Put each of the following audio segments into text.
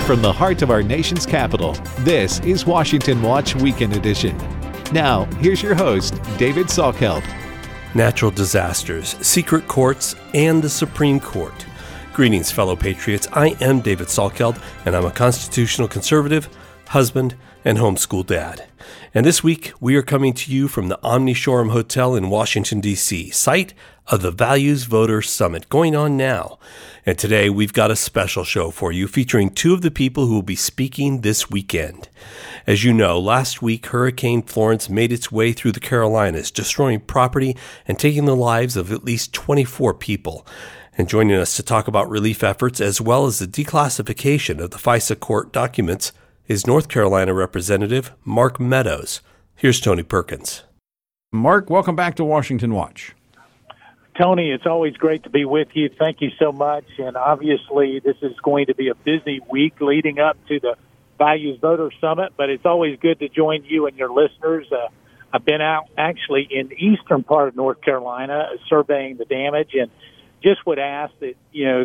from the heart of our nation's capital, this is Washington Watch Weekend Edition. Now, here's your host, David Salkeld. Natural disasters, secret courts, and the Supreme Court. Greetings, fellow patriots. I am David Salkeld, and I'm a constitutional conservative, husband, and homeschool dad. And this week, we are coming to you from the Omni Shoreham Hotel in Washington, D.C., site of the Values Voters Summit going on now. And today, we've got a special show for you featuring two of the people who will be speaking this weekend. As you know, last week, Hurricane Florence made its way through the Carolinas, destroying property and taking the lives of at least 24 people. And joining us to talk about relief efforts as well as the declassification of the FISA court documents is North Carolina Representative Mark Meadows. Here's Tony Perkins. Mark, welcome back to Washington Watch. Tony, it's always great to be with you. Thank you so much. And obviously, this is going to be a busy week leading up to the Values Voter Summit, but it's always good to join you and your listeners. I've been out actually in the eastern part of North Carolina surveying the damage, and just would ask that,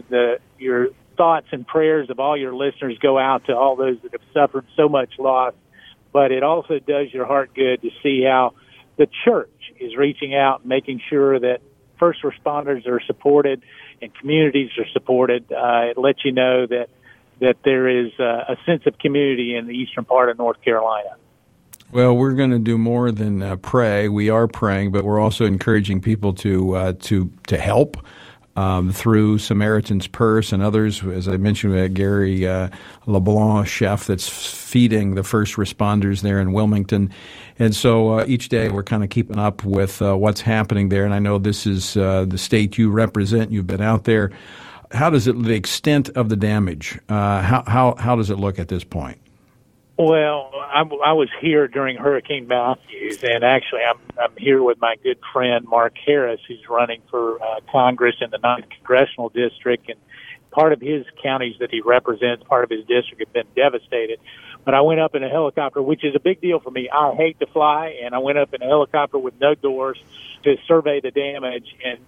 your thoughts and prayers of all your listeners go out to all those that have suffered so much loss. But it also does your heart good to see how the church is reaching out, making sure that first responders are supported and communities are supported. It lets you know that there is a sense of community in the eastern part of North Carolina. Well, we're going to do more than pray. We are praying, but we're also encouraging people to help through Samaritan's Purse and others. As I mentioned, Gary LeBlanc, chef that's feeding the first responders there in Wilmington. And so each day we're kind of keeping up with what's happening there. And I know this is the state you represent. You've been out there. How does the extent of the damage, how does it look at this point? Well, I was here during Hurricane Matthews, and actually I'm here with my good friend Mark Harris, who's running for Congress in the 9th Congressional District, and part of his counties that he represents, part of his district, have been devastated. But I went up in a helicopter, which is a big deal for me. I hate to fly, and I went up in a helicopter with no doors to survey the damage, and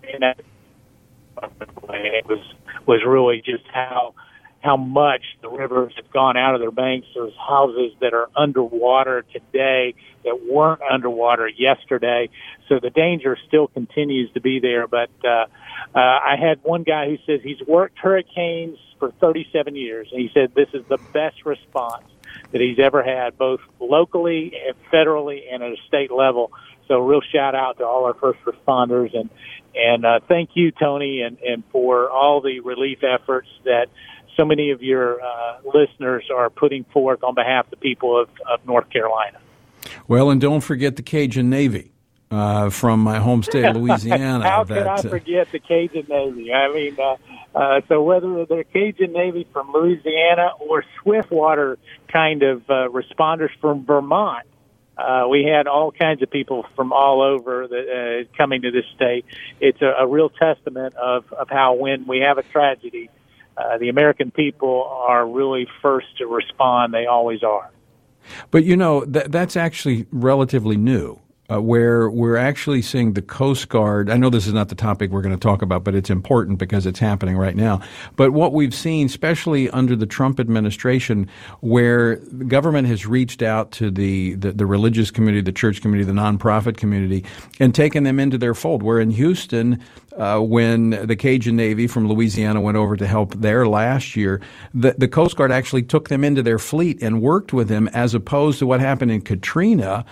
it was really just how much the rivers have gone out of their banks. There's houses that are underwater today that weren't underwater yesterday. So the danger still continues to be there. But I had one guy who says he's worked hurricanes for 37 years, and he said this is the best response that he's ever had, both locally and federally and at a state level. So real shout out to all our first responders. And thank you, Tony, and for all the relief efforts that so many of your listeners are putting forth on behalf of the people of North Carolina. Well, and don't forget the Cajun Navy from my home state of Louisiana. How could I forget the Cajun Navy? I mean, so whether they're Cajun Navy from Louisiana or Swiftwater kind of responders from Vermont, we had all kinds of people from all over coming to this state. It's a real testament of how when we have a tragedy, the American people are really first to respond. They always are. But, that's actually relatively new, where we're actually seeing the Coast Guard. I know this is not the topic we're going to talk about, but it's important because it's happening right now. But what we've seen, especially under the Trump administration, where the government has reached out to the religious community, the church community, the nonprofit community, and taken them into their fold. Where in Houston, when the Cajun Navy from Louisiana went over to help there last year, the Coast Guard actually took them into their fleet and worked with them, as opposed to what happened in Katrina,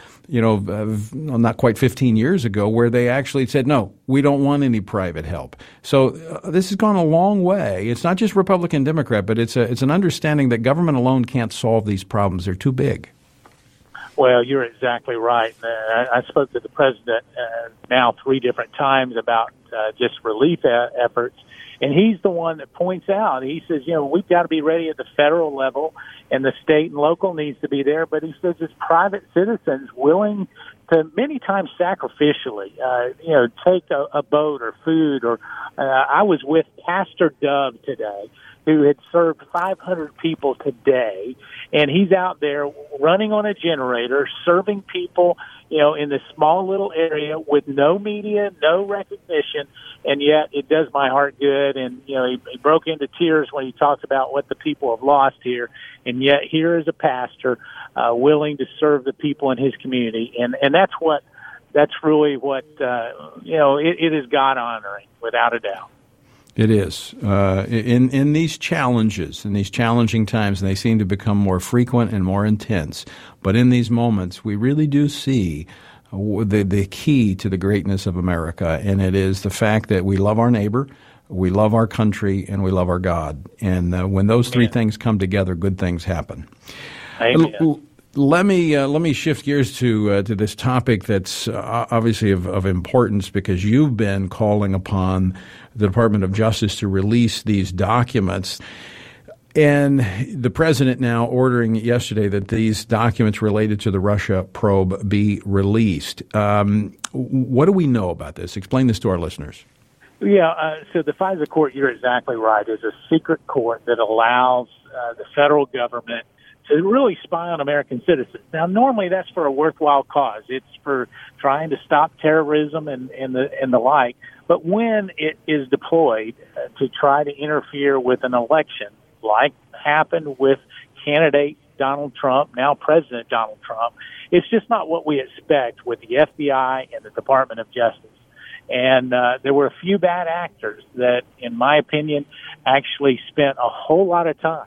not quite 15 years ago, where they actually said, no, we don't want any private help. So this has gone a long way. It's not just Republican, Democrat, but it's an understanding that government alone can't solve these problems. They're too big. Well, you're exactly right. I spoke to the president now 3 different times about just relief efforts, and he's the one that points out. He says, we've got to be ready at the federal level, and the state and local needs to be there. But he says it's private citizens willing to many times sacrificially, take a boat or food. Or I was with Pastor Dove today, who had served 500 people today, and he's out there running on a generator, serving people, in this small little area with no media, no recognition, and yet it does my heart good. And, he broke into tears when he talks about what the people have lost here, and yet here is a pastor willing to serve the people in his community, and that's really what, it is God-honoring, without a doubt. It is. In these challenges, in these challenging times, and they seem to become more frequent and more intense, but in these moments, we really do see the key to the greatness of America, and it is the fact that we love our neighbor, we love our country, and we love our God. And when those three things come together, good things happen. Amen. Let me shift gears to this topic that's obviously of importance, because you've been calling upon the Department of Justice to release these documents, and the president now ordering yesterday that these documents related to the Russia probe be released. What do we know about this? Explain this to our listeners. Yeah, so the FISA court, you're exactly right, is a secret court that allows the federal government to really spy on American citizens. Now, normally that's for a worthwhile cause. It's for trying to stop terrorism and the like. But when it is deployed to try to interfere with an election, like happened with candidate Donald Trump, now President Donald Trump, it's just not what we expect with the FBI and the Department of Justice. And there were a few bad actors that, in my opinion, actually spent a whole lot of time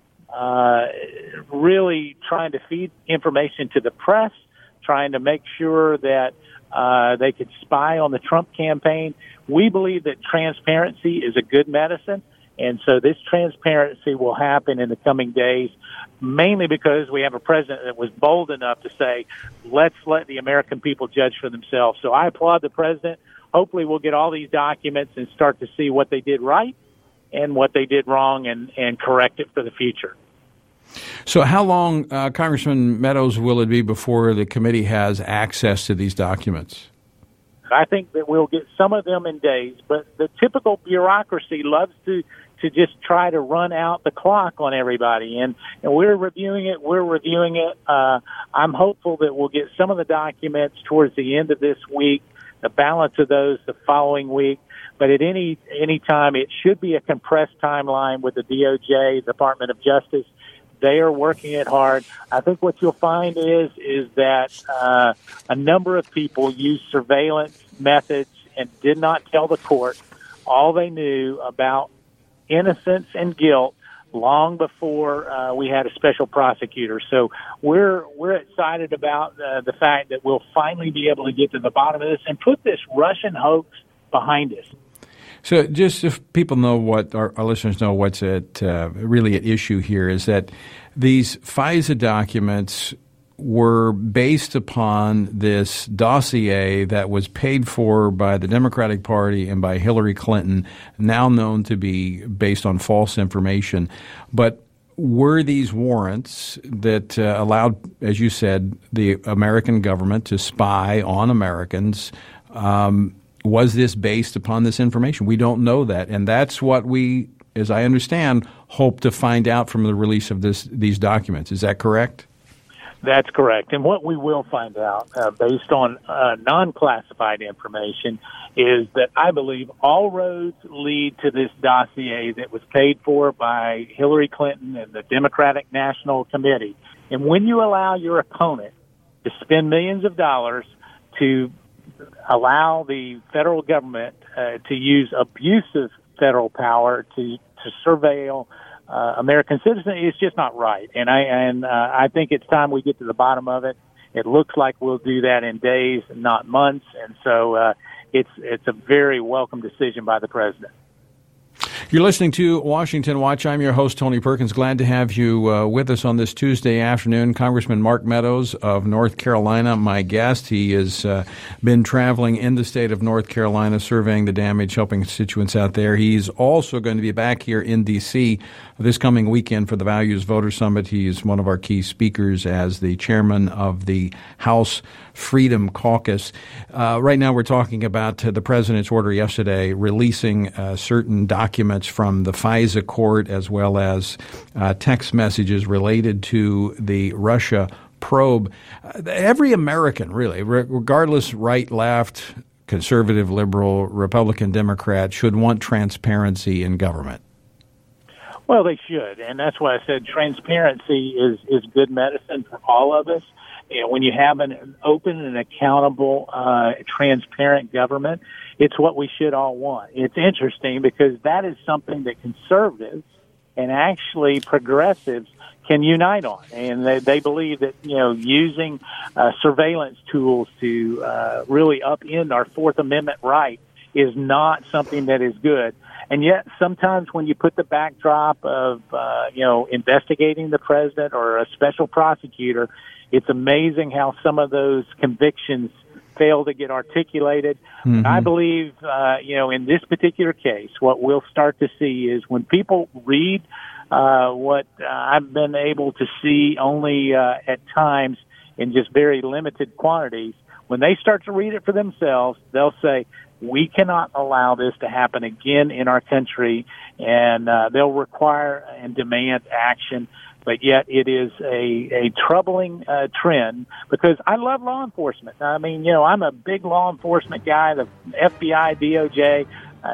really trying to feed information to the press, trying to make sure that they could spy on the Trump campaign. We believe that transparency is a good medicine, and so this transparency will happen in the coming days, mainly because we have a president that was bold enough to say, let's let the American people judge for themselves. So I applaud the president. Hopefully we'll get all these documents and start to see what they did right and what they did wrong and correct it for the future. So how long, Congressman Meadows, will it be before the committee has access to these documents? I think that we'll get some of them in days, but the typical bureaucracy loves to just try to run out the clock on everybody. And we're reviewing it. I'm hopeful that we'll get some of the documents towards the end of this week, the balance of those the following week. But at any time, it should be a compressed timeline with the DOJ, Department of Justice. They are working it hard. I think what you'll find is that a number of people used surveillance methods and did not tell the court all they knew about innocence and guilt long before we had a special prosecutor. So we're excited about the fact that we'll finally be able to get to the bottom of this and put this Russian hoax behind us. So just if people know what our listeners know what's really at issue here is that these FISA documents were based upon this dossier that was paid for by the Democratic Party and by Hillary Clinton, now known to be based on false information. But were these warrants that allowed, as you said, the American government to spy on Americans? Was this based upon this information? We don't know that. And that's what we, as I understand, hope to find out from the release of these documents. Is that correct? That's correct. And what we will find out, based on non-classified information, is that I believe all roads lead to this dossier that was paid for by Hillary Clinton and the Democratic National Committee. And when you allow your opponent to spend millions of dollars to allow the federal government to use abusive federal power to surveil American citizens, it's just not right. And I think it's time we get to the bottom of it. It looks like we'll do that in days, not months. And so it's a very welcome decision by the president. You're listening to Washington Watch. I'm your host, Tony Perkins. Glad to have you with us on this Tuesday afternoon. Congressman Mark Meadows of North Carolina, my guest. He has been traveling in the state of North Carolina, surveying the damage, helping constituents out there. He's also going to be back here in D.C. this coming weekend for the Values Voter Summit. He's one of our key speakers as the chairman of the House Freedom Caucus. Right now we're talking about the president's order yesterday releasing certain documents documents from the FISA court as well as text messages related to the Russia probe. Every American, really, regardless right, left, conservative, liberal, Republican, Democrat, should want transparency in government. Well, they should, and that's why I said transparency is good medicine for all of us. When you have an open and accountable, transparent government, it's what we should all want. It's interesting because that is something that conservatives and actually progressives can unite on, and they believe that using surveillance tools to really upend our Fourth Amendment right is not something that is good. And yet, sometimes when you put the backdrop of investigating the president or a special prosecutor, it's amazing how some of those convictions fail to get articulated. Mm-hmm. I believe, in this particular case, what we'll start to see is when people read what I've been able to see only at times in just very limited quantities, when they start to read it for themselves, they'll say, we cannot allow this to happen again in our country, and they'll require and demand action. But yet it is a troubling trend because I love law enforcement. I mean, I'm a big law enforcement guy, the FBI, DOJ,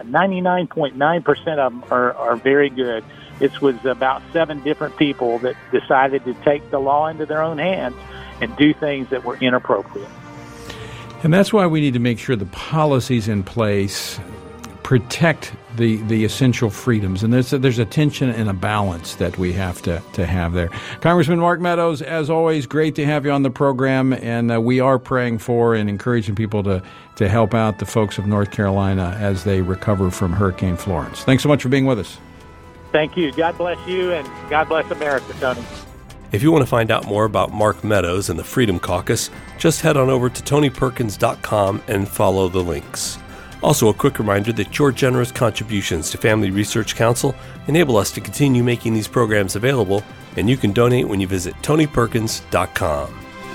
99.9% of them are very good. It was about 7 different people that decided to take the law into their own hands and do things that were inappropriate. And that's why we need to make sure the policies in place protect the essential freedoms. And there's a tension and a balance that we have to have there. Congressman Mark Meadows, as always, great to have you on the program. And we are praying for and encouraging people to help out the folks of North Carolina as they recover from Hurricane Florence. Thanks so much for being with us. Thank you. God bless you, and God bless America, Tony. If you want to find out more about Mark Meadows and the Freedom Caucus, just head on over to TonyPerkins.com and follow the links. Also, a quick reminder that your generous contributions to Family Research Council enable us to continue making these programs available, and you can donate when you visit TonyPerkins.com.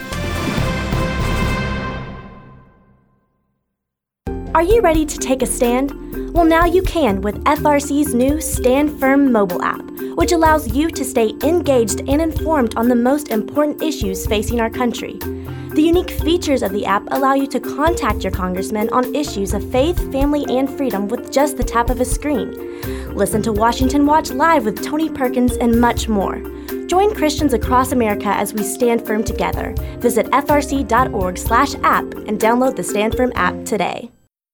Are you ready to take a stand? Well, now you can with FRC's new Stand Firm mobile app, which allows you to stay engaged and informed on the most important issues facing our country. The unique features of the app allow you to contact your congressman on issues of faith, family, and freedom with just the tap of a screen. Listen to Washington Watch live with Tony Perkins and much more. Join Christians across America as we stand firm together. Visit frc.org/app and download the Stand Firm app today.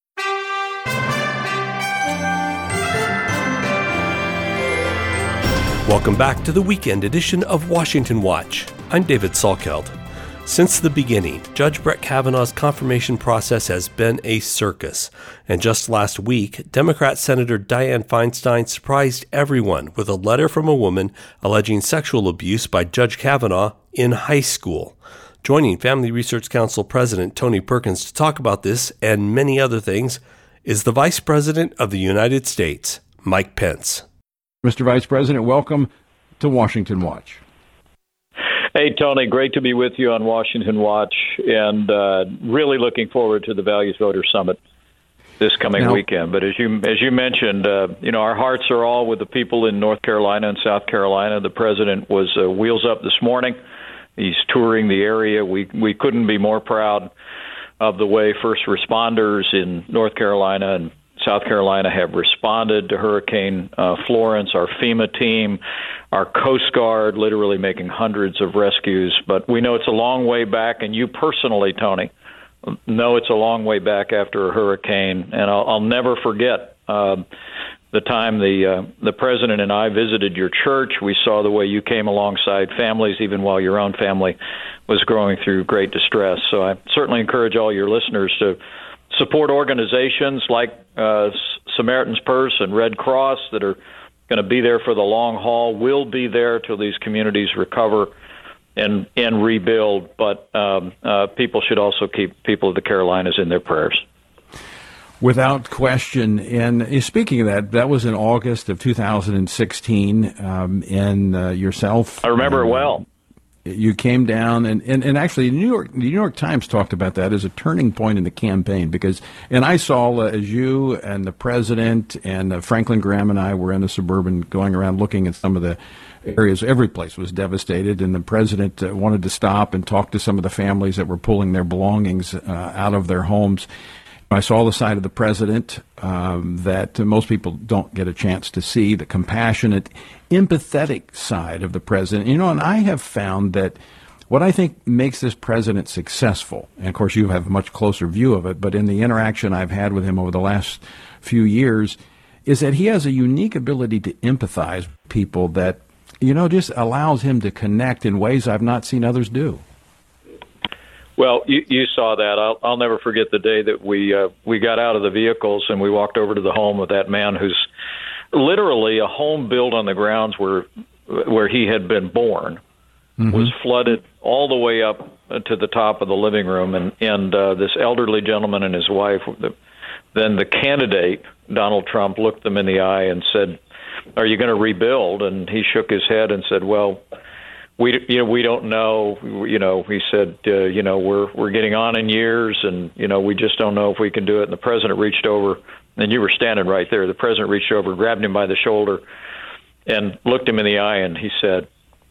Welcome back to the weekend edition of Washington Watch. I'm David Salkeld. Since the beginning, Judge Brett Kavanaugh's confirmation process has been a circus. And just last week, Democrat Senator Dianne Feinstein surprised everyone with a letter from a woman alleging sexual abuse by Judge Kavanaugh in high school. Joining Family Research Council President Tony Perkins to talk about this and many other things is the Vice President of the United States, Mike Pence. Mr. Vice President, welcome to Washington Watch. Hey, Tony, great to be with you on Washington Watch, and really looking forward to the Values Voter Summit this coming weekend. But as you mentioned, our hearts are all with the people in North Carolina and South Carolina. The president was wheels up this morning. He's touring the area. We couldn't be more proud of the way first responders in North Carolina and South Carolina have responded to Hurricane Florence, our FEMA team, our Coast Guard literally making hundreds of rescues. But we know it's a long way back, and you personally, Tony, know it's a long way back after a hurricane. And I'll never forget the time the president and I visited your church. We saw the way you came alongside families, even while your own family was going through great distress. So I certainly encourage all your listeners to support organizations like Samaritan's Purse and Red Cross that are going to be there for the long haul, will be there till these communities recover and rebuild. But people should also keep people of the Carolinas in their prayers. Without question. And speaking of that was in August of 2016, and yourself. I remember it well. You came down, and actually, the New York Times talked about that as a turning point in the campaign because, and I saw as you and the president and Franklin Graham and I were in a Suburban going around looking at some of the areas. Every place was devastated, and the president wanted to stop and talk to some of the families that were pulling their belongings out of their homes. I saw the side of the president that most people don't get a chance to see, the compassionate, empathetic side of the president. You know, and I have found that what I think makes this president successful, and of course you have a much closer view of it, but in the interaction I've had with him over the last few years, is that he has a unique ability to empathize with people that, you know, just allows him to connect in ways I've not seen others do. Well, you saw that. I'll never forget the day that we got out of the vehicles and we walked over to the home of that man who's literally a home built on the grounds where he had been born, was flooded all the way up to the top of the living room, and this elderly gentleman and his wife. Then the candidate, Donald Trump, looked them in the eye and said, "Are you going to rebuild?" And he shook his head and said, "Well, we don't know." He said, we're getting on in years, and we just don't know if we can do it. And the president reached over, and you were standing right there. The president reached over, grabbed him by the shoulder, and looked him in the eye, and he said,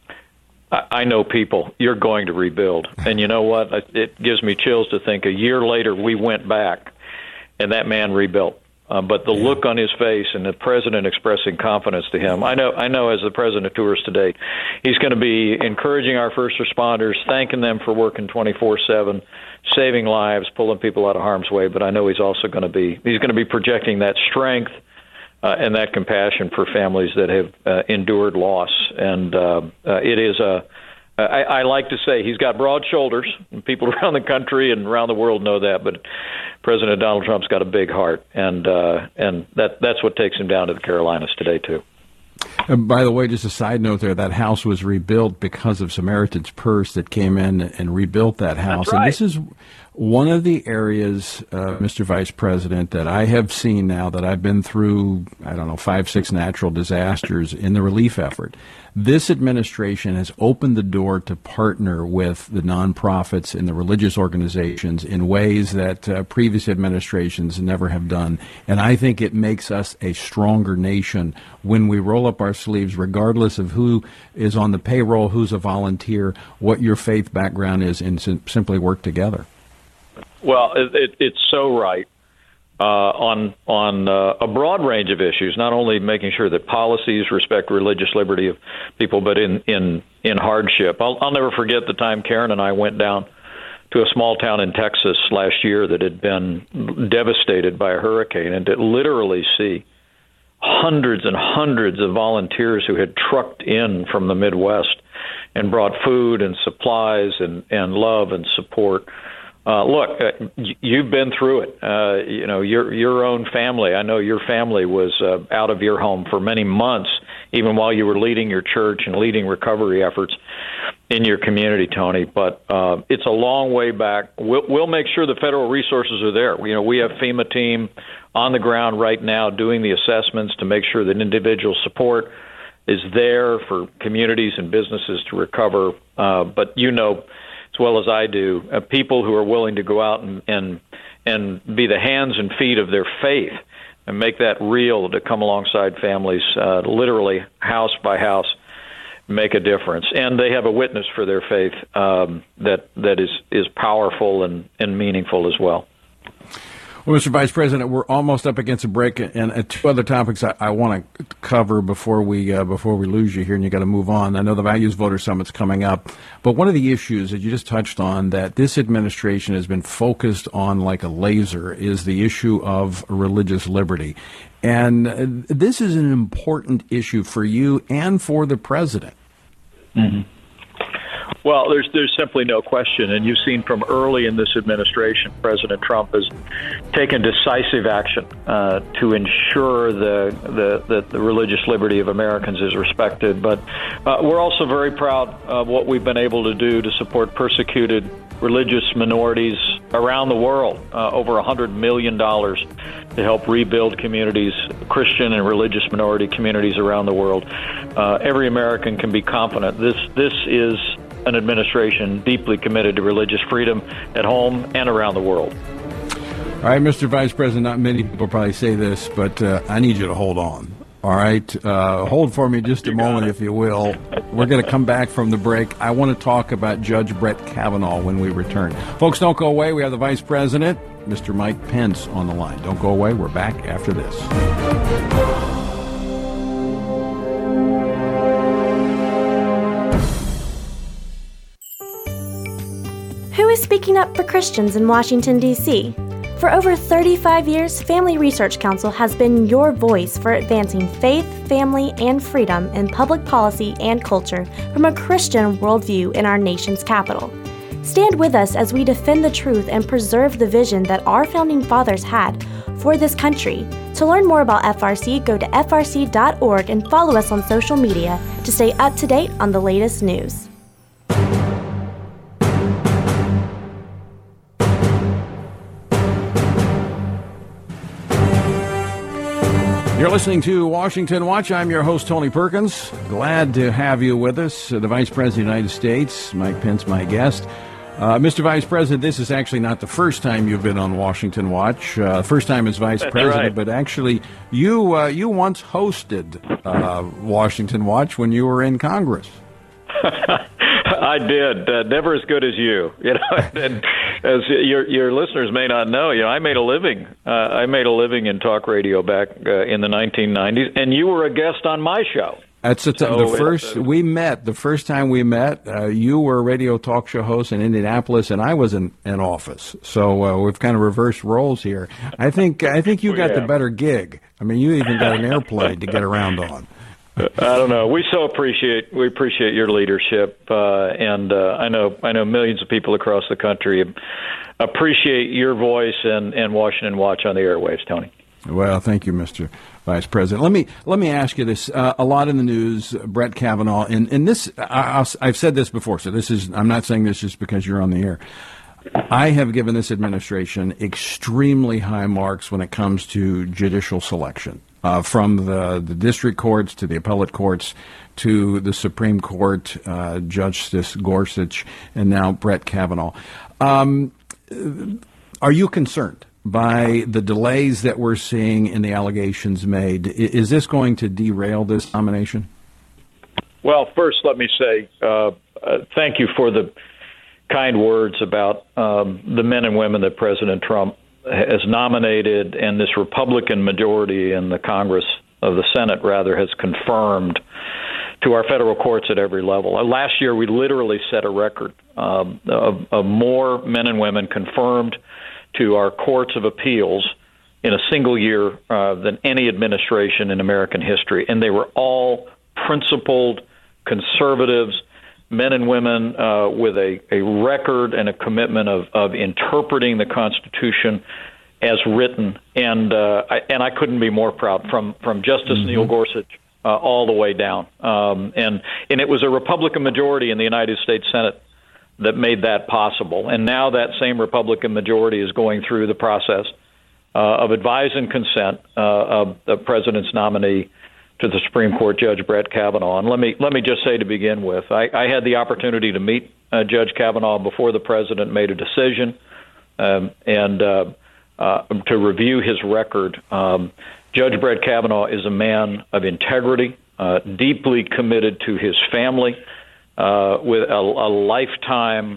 I know people. You're going to rebuild. And you know what? It gives me chills to think a year later we went back, and that man rebuilt. But the look on his face and the president expressing confidence to him, I know as the president tours today, he's going to be encouraging our first responders, thanking them for working 24/7, saving lives, pulling people out of harm's way. But I know he's also going to be projecting that strength and that compassion for families that have endured loss. And it is I like to say he's got broad shoulders, and people around the country and around the world know that, but President Donald Trump's got a big heart, and that's what takes him down to the Carolinas today, too. By the way, just a side note there, that house was rebuilt because of Samaritan's Purse that came in and rebuilt that house. That's right. And this is one of the areas, Mr. Vice President, that I have seen now that I've been through, 5-6 natural disasters in the relief effort. This administration has opened the door to partner with the nonprofits and the religious organizations in ways that previous administrations never have done. And I think it makes us a stronger nation when we roll up our sleeves, regardless of who is on the payroll, who's a volunteer, what your faith background is, and simply work together. Well, it's so right on a broad range of issues, not only making sure that policies respect religious liberty of people, but in hardship. I'll never forget the time Karen and I went down to a small town in Texas last year that had been devastated by a hurricane, and to literally see hundreds and hundreds of volunteers who had trucked in from the Midwest and brought food and supplies and love and support. Look, you've been through it. Your own family. I know your family was out of your home for many months, even while you were leading your church and leading recovery efforts in your community, Tony. But it's a long way back. We'll make sure the federal resources are there. We have FEMA team on the ground right now doing the assessments to make sure that individual support is there for communities and businesses to recover. But as well as I do, people who are willing to go out and be the hands and feet of their faith and make that real, to come alongside families, literally house by house, make a difference. And they have a witness for their faith that is powerful and meaningful as well. Well, Mr. Vice President, we're almost up against a break, and two other topics I want to cover before we lose you here, and you got to move on. I know the Values Voter Summit's coming up, but one of the issues that you just touched on that this administration has been focused on like a laser is the issue of religious liberty, and this is an important issue for you and for the president. Mm-hmm. Well, there's simply no question, and you've seen from early in this administration, President Trump has taken decisive action to ensure that the religious liberty of Americans is respected. But we're also very proud of what we've been able to do to support persecuted religious minorities around the world, over $100 million to help rebuild communities, Christian and religious minority communities around the world. Every American can be confident this is an administration deeply committed to religious freedom at home and around the world. All right, Mr. Vice President, not many people probably say this, but I need you to hold on. All right, hold for me just a moment, if you will. We're going to come back from the break. I want to talk about Judge Brett Kavanaugh when we return. Folks, don't go away. We have the Vice President, Mr. Mike Pence, on the line. Don't go away. We're back after this. Who is speaking up for Christians in Washington, D.C.? For over 35 years, Family Research Council has been your voice for advancing faith, family, and freedom in public policy and culture from a Christian worldview in our nation's capital. Stand with us as we defend the truth and preserve the vision that our founding fathers had for this country. To learn more about FRC, go to frc.org and follow us on social media to stay up to date on the latest news. You're listening to Washington Watch. I'm your host, Tony Perkins. Glad to have you with us. The Vice President of the United States, Mike Pence, my guest. Mr. Vice President, this is actually not the first time you've been on Washington Watch. First time as Vice President, right. But actually you once hosted Washington Watch when you were in Congress. I did. Never as good as you. And as your listeners may not know, I made a living. I made a living in talk radio back in the 1990s, and you were a guest on my show. That's the first time we met, you were a radio talk show host in Indianapolis, and I was in office. So we've kind of reversed roles here. I think you got the better gig. I mean, you even got an airplane to get around on. I don't know. We appreciate your leadership, and I know millions of people across the country appreciate your voice and Washington Watch on the airwaves, Tony. Well, thank you, Mr. Vice President. Let me ask you this. A lot in the news, Brett Kavanaugh, and this I've said this before, so I'm not saying this just because you're on the air. I have given this administration extremely high marks when it comes to judicial selection. From the district courts to the appellate courts to the Supreme Court, Justice Gorsuch, and now Brett Kavanaugh. Are you concerned by the delays that we're seeing in the allegations made? Is this going to derail this nomination? Well, first, let me say thank you for the kind words about the men and women that President Trump has nominated, and this Republican majority in the Congress, of the Senate rather, has confirmed to our federal courts at every level. Last year, we literally set a record of more men and women confirmed to our courts of appeals in a single year than any administration in American history. And they were all principled conservatives, men and women with a record and a commitment of interpreting the Constitution as written, and I couldn't be more proud from Justice Neil Gorsuch all the way down, and it was a Republican majority in the United States Senate that made that possible, and now that same Republican majority is going through the process of advise and consent of the president's nominee to the Supreme Court, Judge Brett Kavanaugh. And let me just say to begin with, I had the opportunity to meet Judge Kavanaugh before the president made a decision, and to review his record. Judge Brett Kavanaugh is a man of integrity, deeply committed to his family, with a lifetime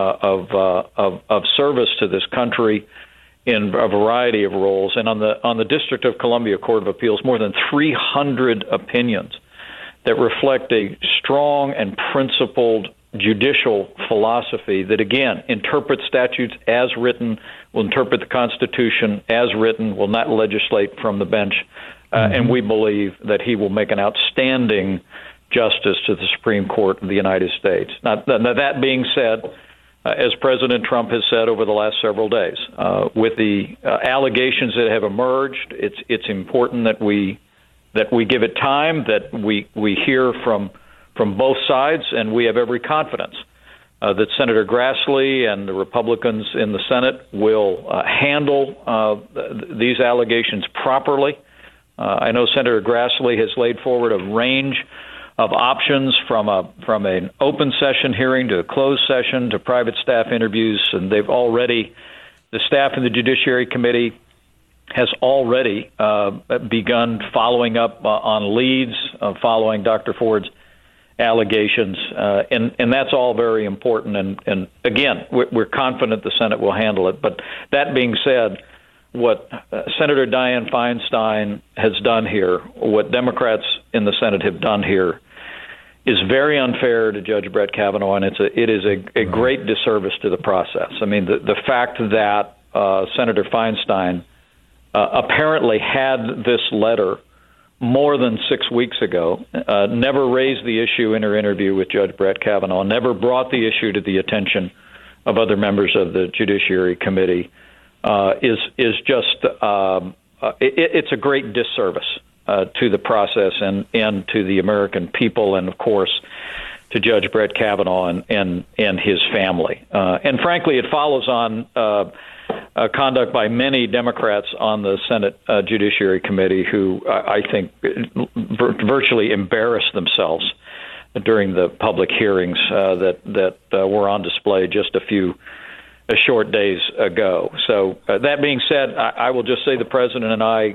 of service to this country in a variety of roles, and on the District of Columbia Court of Appeals, more than 300 opinions that reflect a strong and principled judicial philosophy that, again, interprets statutes as written, will interpret the Constitution as written, will not legislate from the bench, and we believe that he will make an outstanding justice to the Supreme Court of the United States. Now that being said, as President Trump has said over the last several days, with the allegations that have emerged, it's important that we give it time, that we hear from both sides, and we have every confidence that Senator Grassley and the Republicans in the Senate will handle these allegations properly. I know Senator Grassley has laid forward a range options from an open session hearing to a closed session to private staff interviews, and the staff in the Judiciary Committee has already begun following up on leads following Dr. Ford's allegations, and that's all very important. And again, we're confident the Senate will handle it. But that being said, what Senator Dianne Feinstein has done here, what Democrats in the Senate have done here, is very unfair to Judge Brett Kavanaugh, and it is a great disservice to the process. I mean, the fact that Senator Feinstein apparently had this letter more than 6 weeks ago, never raised the issue in her interview with Judge Brett Kavanaugh, never brought the issue to the attention of other members of the Judiciary Committee, is just it's a great disservice to the process and to the American people, and of course to Judge Brett Kavanaugh and his family. And frankly, it follows on conduct by many Democrats on the Senate Judiciary Committee who I think virtually embarrassed themselves during the public hearings that were on display just a short days ago. So that being said, I will just say the President and I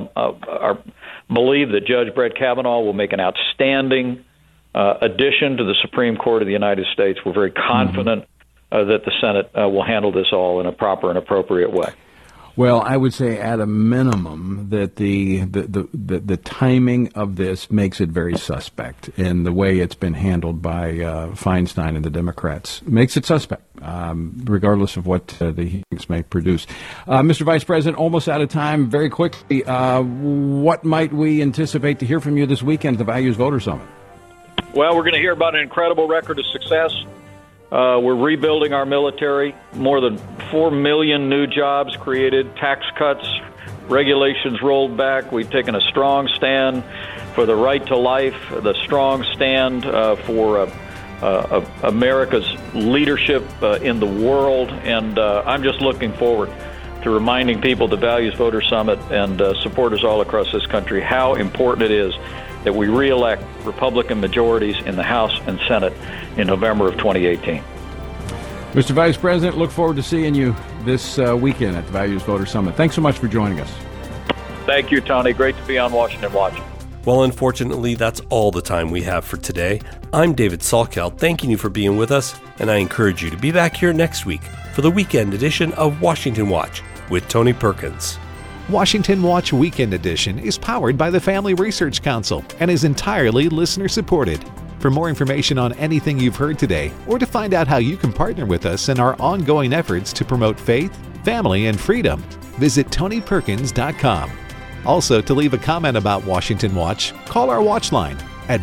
believe that Judge Brett Kavanaugh will make an outstanding addition to the Supreme Court of the United States. We're very confident that the Senate will handle this all in a proper and appropriate way. Well, I would say at a minimum that the timing of this makes it very suspect, and the way it's been handled by Feinstein and the Democrats makes it suspect, regardless of what the hearings may produce. Mr. Vice President, almost out of time. Very quickly, what might we anticipate to hear from you this weekend at the Values Voter Summit? Well, we're going to hear about an incredible record of success. We're rebuilding our military, more than 4 million new jobs created, tax cuts, regulations rolled back. We've taken a strong stand for the right to life, the strong stand for America's leadership in the world. And I'm just looking forward to reminding people at the Values Voter Summit and supporters all across this country how important it is that we reelect Republican majorities in the House and Senate in November of 2018. Mr. Vice President, look forward to seeing you this weekend at the Values Voter Summit. Thanks so much for joining us. Thank you, Tony. Great to be on Washington Watch. Well, unfortunately, that's all the time we have for today. I'm David Salkeld, thanking you for being with us, and I encourage you to be back here next week for the weekend edition of Washington Watch with Tony Perkins. Washington Watch Weekend Edition is powered by the Family Research Council and is entirely listener-supported. For more information on anything you've heard today, or to find out how you can partner with us in our ongoing efforts to promote faith, family, and freedom, visit TonyPerkins.com. Also, to leave a comment about Washington Watch, call our watch line at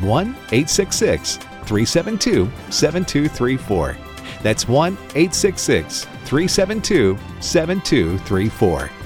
1-866-372-7234. That's 1-866-372-7234.